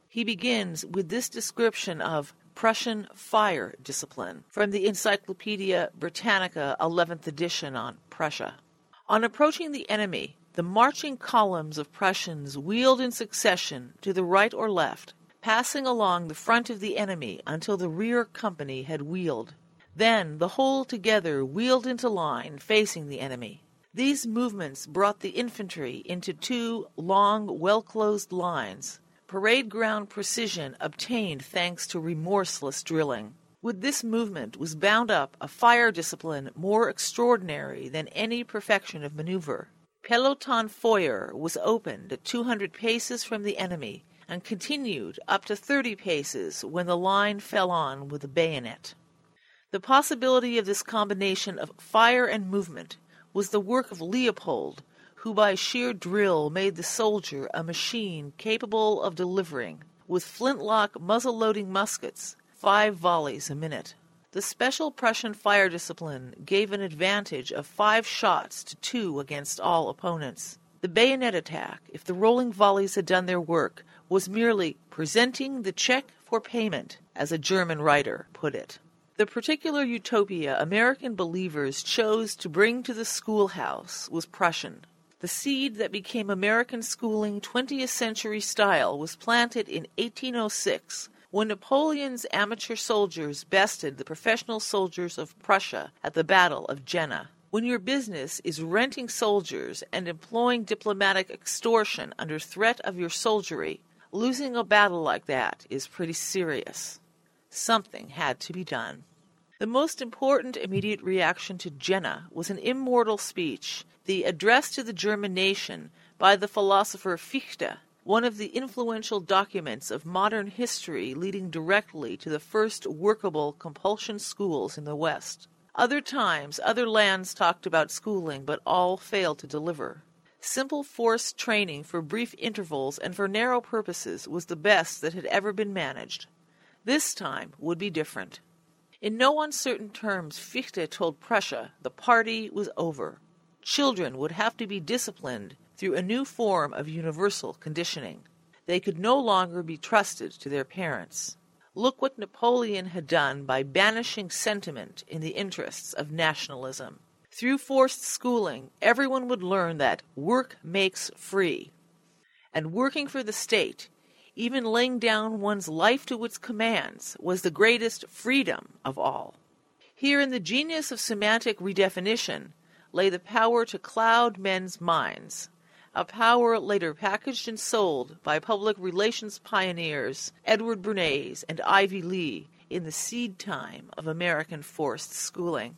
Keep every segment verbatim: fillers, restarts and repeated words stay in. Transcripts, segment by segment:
He begins with this description of Prussian fire discipline from the Encyclopaedia Britannica, eleventh edition on Prussia. On approaching the enemy, the marching columns of Prussians wheeled in succession to the right or left, passing along the front of the enemy until the rear company had wheeled. Then the whole together wheeled into line facing the enemy. These movements brought the infantry into two long, well-closed lines. Parade ground precision obtained thanks to remorseless drilling. With this movement was bound up a fire discipline more extraordinary than any perfection of maneuver. Peloton Feuer was opened at two hundred paces from the enemy and continued up to thirty paces when the line fell on with a bayonet. The possibility of this combination of fire and movement was the work of Leopold, who by sheer drill made the soldier a machine capable of delivering, with flintlock muzzle-loading muskets, five volleys a minute. The special Prussian fire discipline gave an advantage of five shots to two against all opponents. The bayonet attack, if the rolling volleys had done their work, was merely presenting the check for payment, as a German writer put it. The particular utopia American believers chose to bring to the schoolhouse was Prussian. The seed that became American schooling twentieth century style was planted in eighteen oh six, when Napoleon's amateur soldiers bested the professional soldiers of Prussia at the Battle of Jena. When your business is renting soldiers and employing diplomatic extortion under threat of your soldiery, losing a battle like that is pretty serious. Something had to be done. The most important immediate reaction to Jena was an immortal speech, the Address to the German Nation, by the philosopher Fichte, one of the influential documents of modern history leading directly to the first workable compulsion schools in the West. Other times, other lands talked about schooling, but all failed to deliver. Simple forced training for brief intervals and for narrow purposes was the best that had ever been managed. This time would be different. In no uncertain terms, Fichte told Prussia the party was over. Children would have to be disciplined through a new form of universal conditioning. They could no longer be trusted to their parents. Look what Napoleon had done by banishing sentiment in the interests of nationalism. Through forced schooling, everyone would learn that work makes free. And working for the state, even laying down one's life to its commands, was the greatest freedom of all. Here in the genius of semantic redefinition lay the power to cloud men's minds, a power later packaged and sold by public relations pioneers Edward Bernays and Ivy Lee in the seed time of American forced schooling.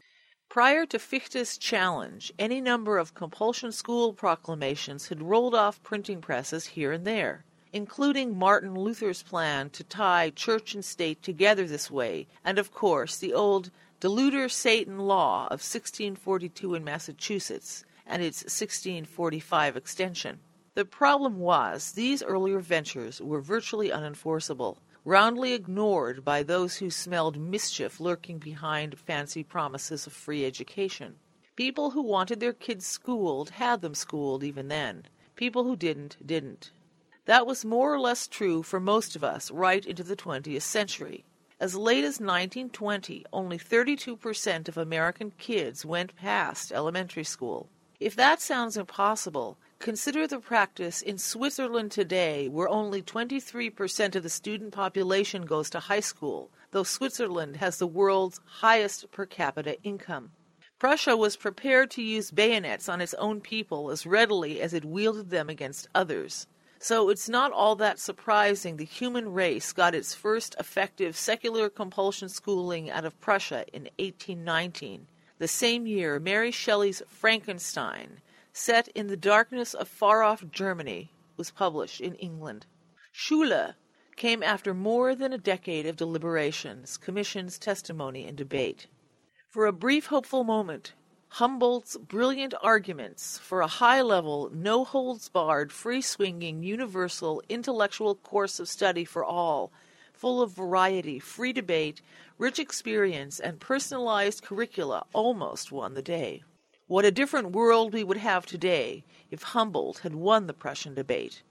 Prior to Fichte's challenge, any number of compulsion school proclamations had rolled off printing presses here and there, including Martin Luther's plan to tie church and state together this way, and of course the old Deluder Satan law of sixteen forty-two in Massachusetts and its sixteen forty-five extension. The problem was these earlier ventures were virtually unenforceable, roundly ignored by those who smelled mischief lurking behind fancy promises of free education. People who wanted their kids schooled had them schooled even then. People who didn't, didn't. That was more or less true for most of us right into the twentieth century. As late as nineteen twenty, only thirty-two percent of American kids went past elementary school. If that sounds impossible, consider the practice in Switzerland today, where only twenty-three percent of the student population goes to high school, though Switzerland has the world's highest per capita income. Prussia was prepared to use bayonets on its own people as readily as it wielded them against others. So it's not all that surprising the human race got its first effective secular compulsion schooling out of Prussia in eighteen nineteen, the same year Mary Shelley's Frankenstein, set in the darkness of far-off Germany, was published in England. Schule came after more than a decade of deliberations, commissions, testimony, and debate. For a brief hopeful moment, Humboldt's brilliant arguments for a high-level, no-holds-barred, free-swinging, universal, intellectual course of study for all, full of variety, free debate, rich experience, and personalized curricula almost won the day. What a different world we would have today if Humboldt had won the Prussian debate.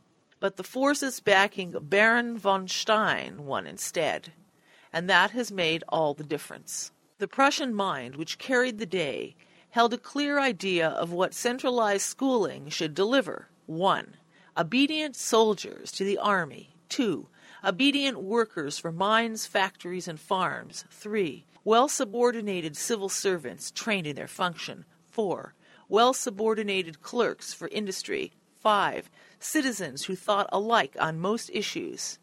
but the forces backing Baron von Stein won instead, and that has made all the difference. The Prussian mind, which carried the day, held a clear idea of what centralized schooling should deliver. one. Obedient soldiers to the army. two. Obedient workers for mines, factories, and farms. three. Well-subordinated civil servants trained in their function. four. Well-subordinated clerks for industry. five. Citizens who thought alike on most issues.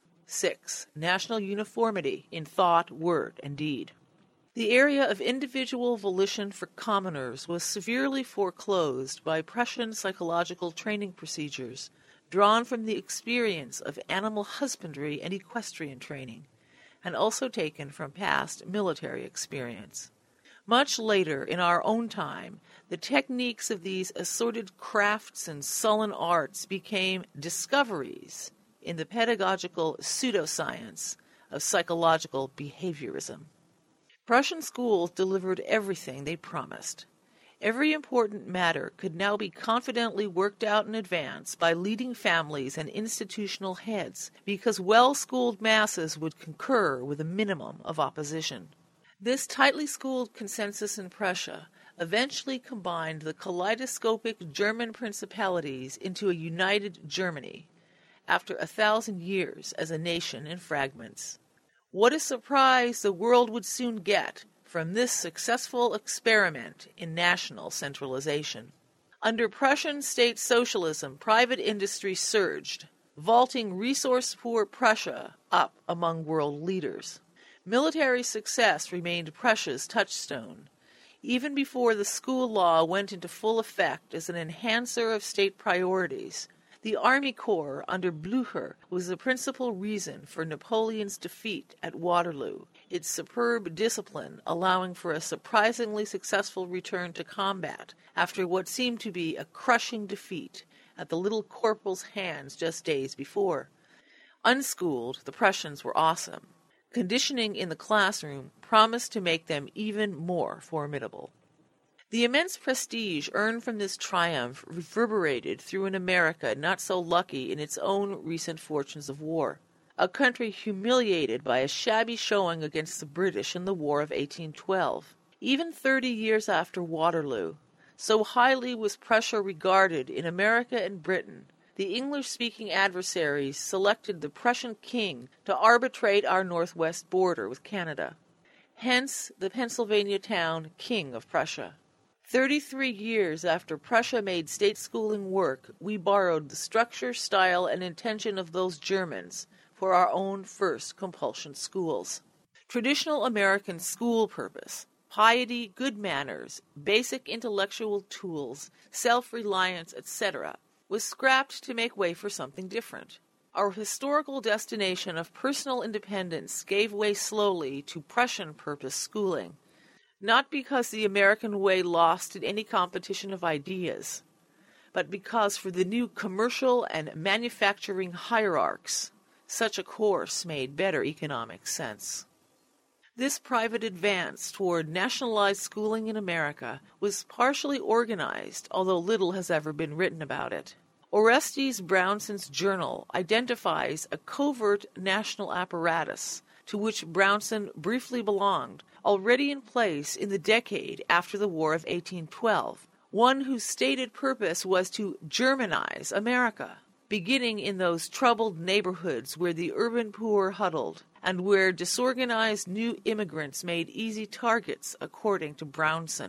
six. National uniformity in thought, word, and deed. The area of individual volition for commoners was severely foreclosed by Prussian psychological training procedures drawn from the experience of animal husbandry and equestrian training, and also taken from past military experience. Much later, in our own time, the techniques of these assorted crafts and sullen arts became discoveries in the pedagogical pseudoscience of psychological behaviorism. Prussian schools delivered everything they promised. Every important matter could now be confidently worked out in advance by leading families and institutional heads, because well-schooled masses would concur with a minimum of opposition. This tightly schooled consensus in Prussia eventually combined the kaleidoscopic German principalities into a united Germany, after a thousand years as a nation in fragments. What a surprise the world would soon get from this successful experiment in national centralization. Under Prussian state socialism, private industry surged, vaulting resource-poor Prussia up among world leaders. Military success remained Prussia's touchstone, even before the school law went into full effect as an enhancer of state priorities. The Army Corps under Blücher was the principal reason for Napoleon's defeat at Waterloo, its superb discipline allowing for a surprisingly successful return to combat after what seemed to be a crushing defeat at the little corporal's hands just days before. Unschooled, the Prussians were awesome. Conditioning in the classroom promised to make them even more formidable. The immense prestige earned from this triumph reverberated through an America not so lucky in its own recent fortunes of war, a country humiliated by a shabby showing against the British in the War of eighteen twelve. Even thirty years after Waterloo, so highly was Prussia regarded in America and Britain, the English-speaking adversaries selected the Prussian king to arbitrate our northwest border with Canada. Hence the Pennsylvania town King of Prussia. Thirty-three years after Prussia made state schooling work, we borrowed the structure, style, and intention of those Germans for our own first compulsion schools. Traditional American school purpose, piety, good manners, basic intellectual tools, self-reliance, et cetera, was scrapped to make way for something different. Our historical destination of personal independence gave way slowly to Prussian purpose schooling, not because the American way lost in any competition of ideas, but because for the new commercial and manufacturing hierarchs, such a course made better economic sense. This private advance toward nationalized schooling in America was partially organized, although little has ever been written about it. Orestes Brownson's journal identifies a covert national apparatus to which Brownson briefly belonged, already in place in the decade after the War of eighteen twelve, one whose stated purpose was to Germanize America, beginning in those troubled neighborhoods where the urban poor huddled, and where disorganized new immigrants made easy targets, according to Brownson.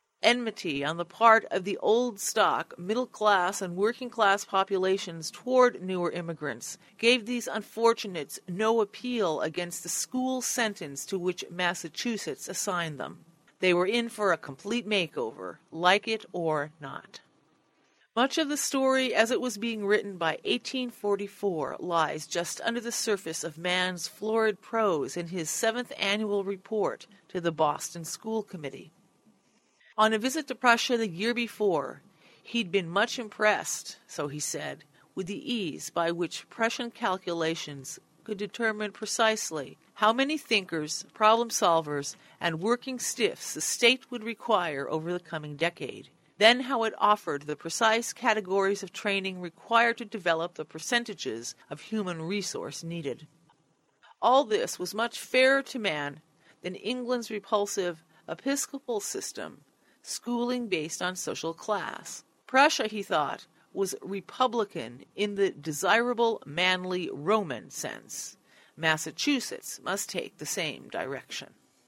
Enmity on the part of the old stock, middle-class and working-class populations toward newer immigrants gave these unfortunates no appeal against the school sentence to which Massachusetts assigned them. They were in for a complete makeover, like it or not. Much of the story as it was being written by eighteen forty-four lies just under the surface of Mann's florid prose in his seventh annual report to the Boston School Committee. On a visit to Prussia the year before, he'd been much impressed, so he said, with the ease by which Prussian calculations could determine precisely how many thinkers, problem solvers, and working stiffs the state would require over the coming decade, then how it offered the precise categories of training required to develop the percentages of human resource needed. All this was much fairer to man than England's repulsive episcopal system, schooling based on social class. Prussia, he thought, was republican in the desirable, manly Roman sense. Massachusetts must take the same direction.